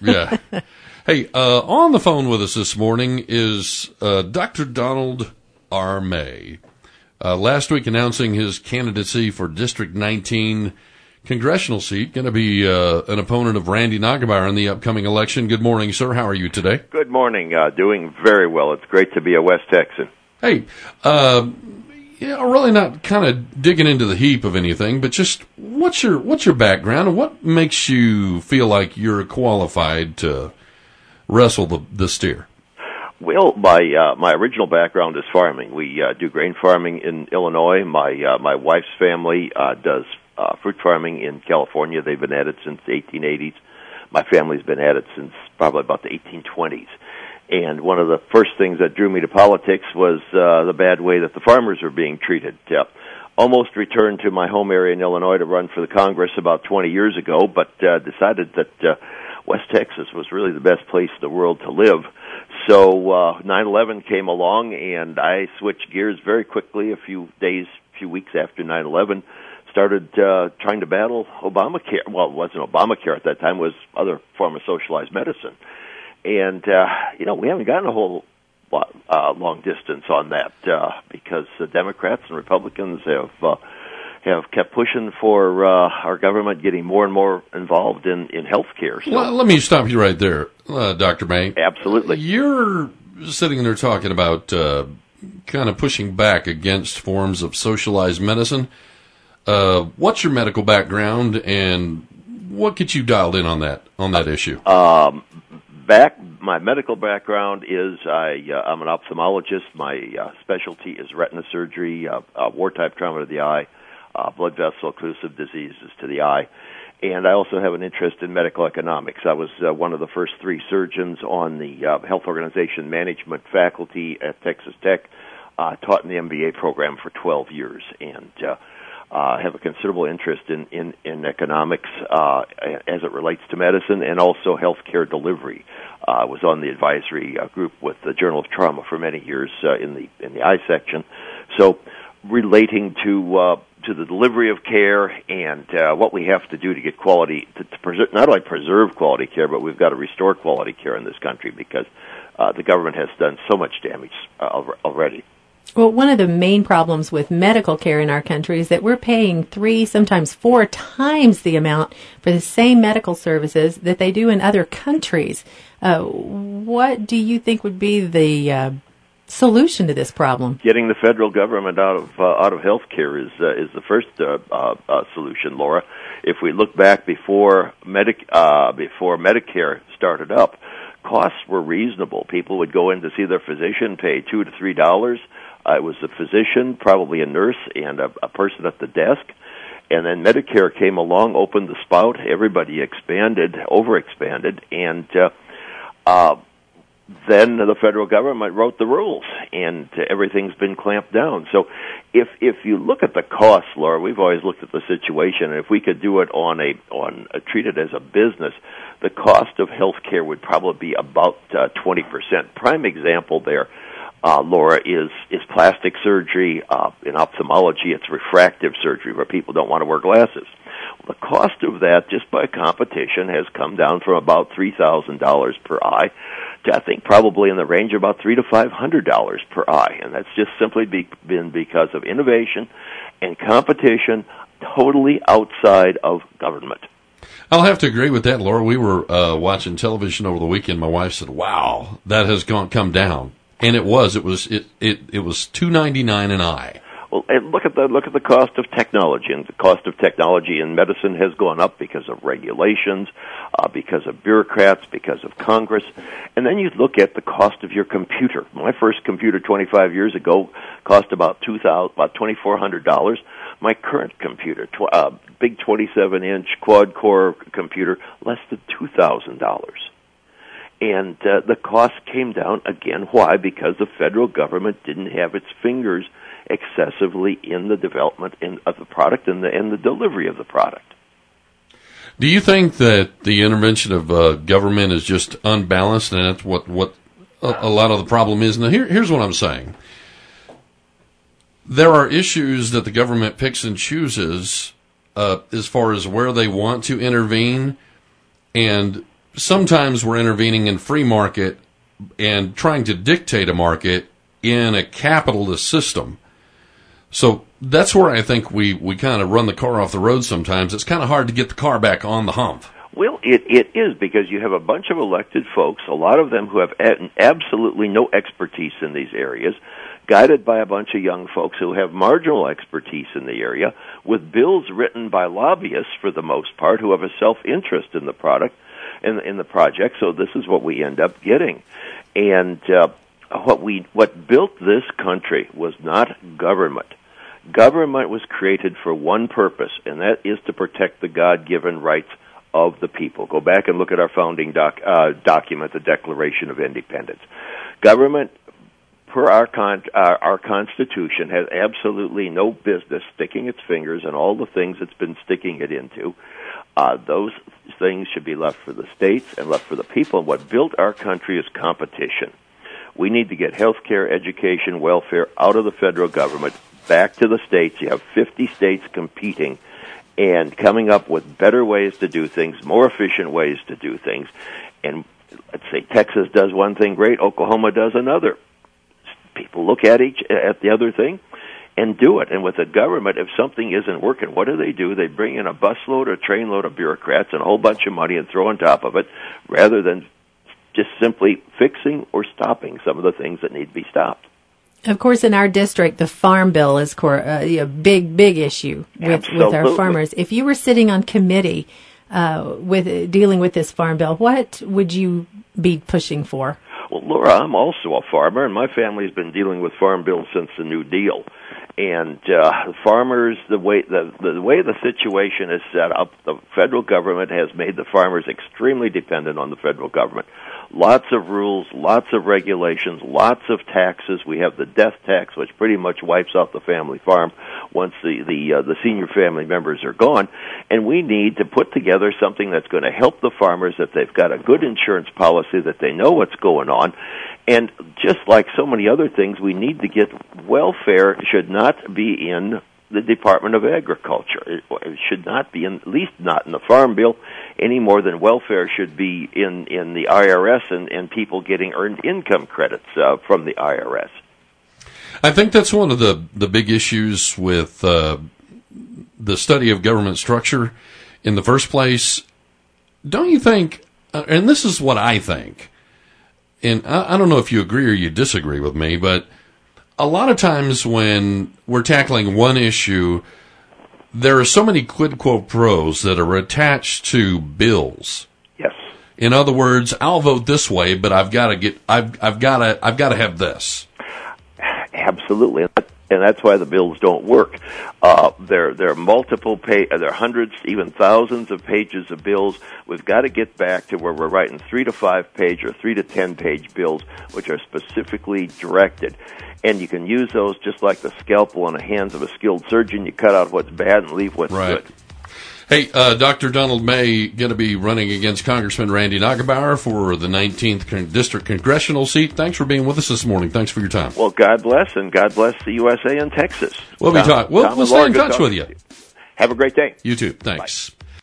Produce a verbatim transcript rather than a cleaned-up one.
Yeah. Hey, uh, on the phone with us this morning is uh, Doctor Donald R. May. Uh, last week announcing his candidacy for District nineteen congressional seat, going to be uh, an opponent of Randy Nagemeyer in the upcoming election. Good morning, sir. How are you today? Good morning. Uh, doing very well. It's great to be a West Texan. Hey, uh, yeah, really not kind of digging into the heap of anything, but just what's your what's your background and what makes you feel like you're qualified to wrestle the, the steer? Well, my uh, my original background is farming. We uh, do grain farming in Illinois. My uh, my wife's family uh, does uh, fruit farming in California. They've been at it since the eighteen eighties. My family's been at it since probably about the eighteen twenties. And one of the first things that drew me to politics was uh, the bad way that the farmers were being treated. Uh, almost returned to my home area in Illinois to run for the Congress about twenty years ago, but uh, decided that uh, West Texas was really the best place in the world to live. So uh, nine eleven came along, and I switched gears very quickly. A few days, few weeks after nine eleven, started uh, trying to battle Obamacare. Well, it wasn't Obamacare at that time; it was other form of socialized medicine. And uh, you know, we haven't gotten a whole lot, uh, long distance on that uh, because the Democrats and Republicans have uh, have kept pushing for uh, our government getting more and more involved in in health care. So, well, let me stop you right there, uh, Doctor May. Absolutely. You're sitting there talking about uh, kind of pushing back against forms of socialized medicine. Uh, what's your medical background, and what gets you dialed in on that on that issue? Um, back, my medical background is I uh, I'm an ophthalmologist. My uh, specialty is retina surgery, uh, uh, war-type trauma to the eye, uh, blood vessel occlusive diseases to the eye. And I also have an interest in medical economics. I was uh, one of the first three surgeons on the uh, health organization management faculty at Texas Tech, uh, taught in the M B A program for twelve years, and uh, uh, have a considerable interest in, in, in economics uh, as it relates to medicine and also healthcare delivery. I uh, was on the advisory uh, group with the Journal of Trauma for many years uh, in the in the eye section. So relating to uh, to the delivery of care and uh, what we have to do to get quality, to, to preserve, not only preserve quality care, but we've got to restore quality care in this country because uh, the government has done so much damage uh, already. Well, one of the main problems with medical care in our country is that we're paying three, sometimes four times the amount for the same medical services that they do in other countries. Uh, what do you think would be the uh, solution to this problem? Getting the federal government out of uh, out of health care is uh, is the first uh, uh, uh, solution, Laura. If we look back before Medic uh, before Medicare started up, costs were reasonable. People would go in to see their physician, pay two to three dollars. Uh, it was a physician, probably a nurse, and a, a person at the desk. And then Medicare came along, opened the spout. Everybody expanded, overexpanded, and uh, uh, then the federal government wrote the rules, and uh, everything's been clamped down. So if if you look at the costs, Laura, we've always looked at the situation, and if we could do it on a on a, treat it as a business, the cost of health care would probably be about uh, twenty percent. Prime example there, uh, Laura, is is plastic surgery. Uh, in ophthalmology, it's refractive surgery where people don't want to wear glasses. The cost of that, just by competition, has come down from about three thousand dollars per eye to, I think, probably in the range of about three to five hundred dollars per eye, and that's just simply be, been because of innovation and competition, totally outside of government. I'll have to agree with that, Laura. We were uh, watching television over the weekend. My wife said, "Wow, that has gone come down," and it was. It was. It. It. It was two ninety nine an eye. Well, and look at the look at the cost of technology, and the cost of technology in medicine has gone up because of regulations, uh, because of bureaucrats, because of Congress, and then you look at the cost of your computer. My first computer twenty-five years ago cost about two thousand, about twenty-four hundred dollars. My current computer, tw- uh, big twenty-seven inch quad core computer, less than two thousand dollars. And uh, the cost came down again. Why? Because the federal government didn't have its fingers excessively in the development in, of the product and the, and the delivery of the product. Do you think that the intervention of uh, government is just unbalanced, and that's what, what a, a lot of the problem is? Now, here, here's what I'm saying. There are issues that the government picks and chooses uh, as far as where they want to intervene, and sometimes we're intervening in free market and trying to dictate a market in a capitalist system. So that's where I think we, we kind of run the car off the road sometimes. It's kind of hard to get the car back on the hump. Well, it, it is, because you have a bunch of elected folks, a lot of them who have a- absolutely no expertise in these areas, guided by a bunch of young folks who have marginal expertise in the area, with bills written by lobbyists for the most part who have a self-interest in the product, in, in the project. So this is what we end up getting. And uh, what we what built this country was not government. Government was created for one purpose, and that is to protect the God-given rights of the people. Go back and look at our founding doc, uh, document, the Declaration of Independence. Government, per our, con- uh, our Constitution, has absolutely no business sticking its fingers in all the things it's been sticking it into. Uh, those things should be left for the states and left for the people. And what built our country is competition. We need to get health care, education, welfare out of the federal government, back to the states. You have fifty states competing and coming up with better ways to do things, more efficient ways to do things. And let's say Texas does one thing great, Oklahoma does another. People look at each at the other thing and do it. And with the government, if something isn't working, what do they do? They bring in a busload or trainload of bureaucrats and a whole bunch of money and throw on top of it, rather than just simply fixing or stopping some of the things that need to be stopped. Of course, in our district, the Farm Bill is cor- uh, a big, big issue with, with our farmers. If you were sitting on committee uh, with uh, dealing with this Farm Bill, what would you be pushing for? Well, Laura, I'm also a farmer, and my family's been dealing with Farm Bill since the New Deal. And uh, farmers, the way the, the way the situation is set up, the federal government has made the farmers extremely dependent on the federal government. Lots of rules, lots of regulations, lots of taxes. We have the death tax, which pretty much wipes out the family farm once the the, uh, the senior family members are gone. And we need to put together something that's going to help the farmers, that they've got a good insurance policy, that they know what's going on. And just like so many other things, we need to get welfare should not be in the Department of Agriculture. It, it should not be, in, at least not in the Farm Bill, any more than welfare should be in, in the I R S and, and people getting earned income credits uh, from the I R S. I think that's one of the, the big issues with uh, the study of government structure in the first place. Don't you think, uh, and this is what I think, and I, I don't know if you agree or you disagree with me, but a lot of times when we're tackling one issue, there are so many quid pro quos that are attached to bills. Yes. In other words, I'll vote this way, but I've got to get, I've, I've got to, I've got to have this. Absolutely, and that's why the bills don't work. Uh, there, there are multiple, pa- there are hundreds, even thousands of pages of bills. We've got to get back to where we're writing three to five page or three to ten page bills, which are specifically directed. And you can use those just like the scalpel in the hands of a skilled surgeon. You cut out what's bad and leave what's right. good. Hey, uh, Doctor Donald May going to be running against Congressman Randy Nagebauer for the nineteenth Con- District Congressional seat. Thanks for being with us this morning. Thanks for your time. Well, God bless, and God bless the U S A and Texas. We'll Tom, be talking. We'll, Tom we'll stay in touch with you. Have a great day. You too. Thanks. Bye.